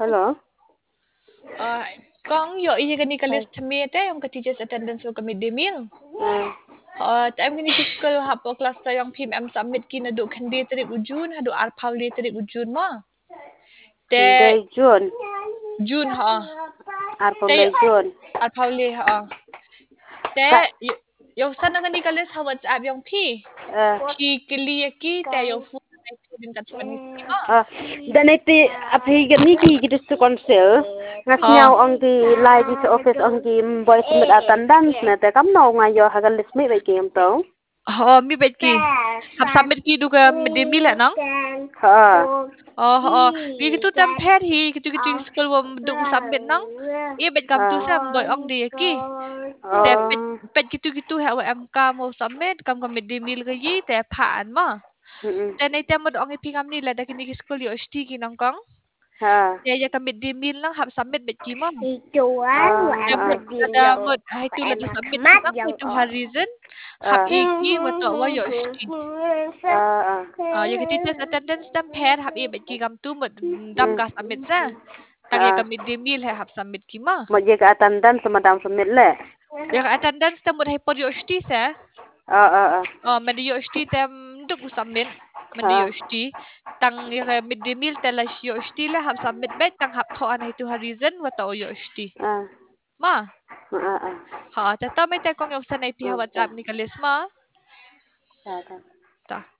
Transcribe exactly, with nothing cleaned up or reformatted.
Hello. Uh, Kong yo iya gani Hi. kalis thamete yung ka teachers attendance ko ka midday meal. Uh, Uh, time gani kiskal hapo class ta yung P M M submit kina do kandi tarik ujun hadu arpaw li tarik ujun mo. Te Day June. June ha. Arpon Te Day June. arpaw li ha. Te Ka. yung sana gani kalis ha WhatsApp yung P. Uh, Ki kili ki te yung fu din kat kani ha. uh, dan iti api gani ki gitu su konsil. Ngas Ha. nyau ang di live di office ang di boy submit attendance na te kam no ngayo hagal list mi ba game to. Ha mi bet ki. Hab submit ki du ka midday meal ha nang. Ha. Oh, oh. Vì cái tu tam pet hi cái tu cái tu school wo du submit nang. Ye bet kam tu sam boy ong di ki. Te pet Uh, pet gitu gitu ha wa em ka mo submit kam kam midday meal ka yi te phaan ma. mm, Te nei te mo ong iping am ni la da kini school yo sti ki nang kong. ha. Te ya kam midday meal lang hab submit bet ki ma. Chuan wa Te mo anh ada mo hai tu la da submit ki nang hai tu ha reason hab Uh, i ki wa to wa yo sti. uh, Ah, ya cái teachers attendance tam pet hab i bet ki kam tu mo dam mm, ka submit sa. Tag ya uh, kam midday meal hai hab submit ki ma. một giờ cả attendance sama dam submit le. Yang attendance ta mud hay pod yoshti sa. Ờ ờ ờ. Oh, med yoshti ta nduk usamin. Med Ờ yoshti. Tang yang midday meal ta la yoshti la hab submit bet tang hab tho an hay tu ha reason wa ta yoshti. ờ Ma. ờ ờ. Ha, ta ta mai ta kong yung sanay pi ha Ờ, WhatsApp ni kalis ma. dạ, dạ. Ta.